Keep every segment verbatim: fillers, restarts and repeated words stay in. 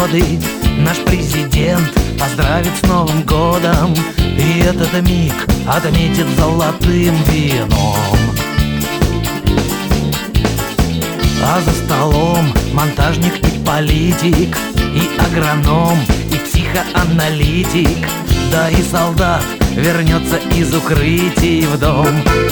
годы наш президент поздравит с Новым годом, и этот миг отметит золотым вином. А за столом монтажник и политик, и агроном, и психоаналитик, да и солдат вернется из укрытий в дом.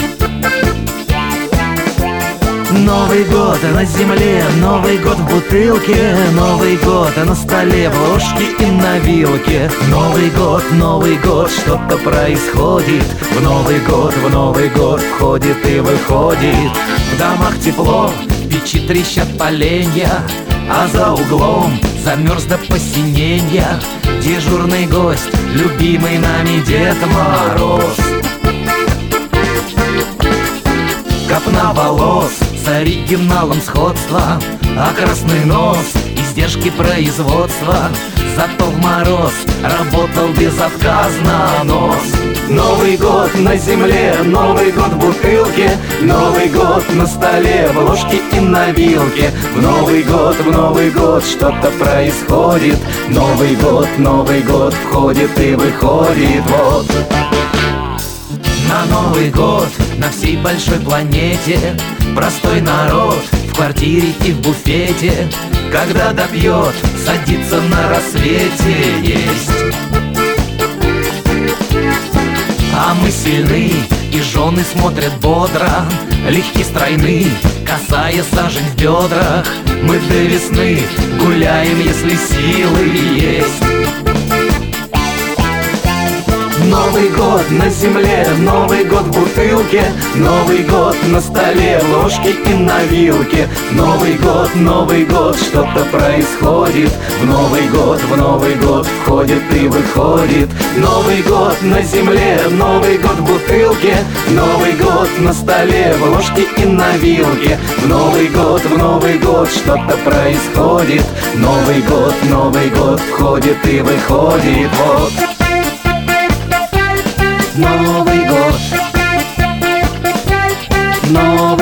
Новый год на земле, Новый год в бутылке, Новый год на столе, в ложке и на вилке. Новый год, Новый год, что-то происходит. В Новый год, в Новый год входит и выходит. В домах тепло, в печи трещат поленья, а за углом замерз до посинения дежурный гость, любимый нами Дед Мороз. Копна волос с оригиналом сходства, а красный нос — издержки производства. Зато в мороз работал безотказно нос. Новый год на земле, Новый год в бутылке, Новый год на столе, в ложке и на вилке. В Новый год, в Новый год что-то происходит. Новый год, Новый год входит и выходит, вот. На Новый год на всей большой планете простой народ в квартире и в буфете, когда допьет, садится на рассвете есть. А мы сильны, и жены смотрят бодро, легки стройны, косая сажень в бедрах. Мы до весны гуляем, если силы есть. Новый год на земле, Новый год в бутылке, Новый год на столе, в ложке и на вилке. Новый год, Новый год, что-то происходит. В Новый год, в Новый год входит и выходит. Новый год на земле, Новый год в бутылке, Новый год на столе, в ложке и на вилке. В Новый год, в Новый год что-то происходит. Новый год, Новый год входит и выходит, вот. Новый год, Новый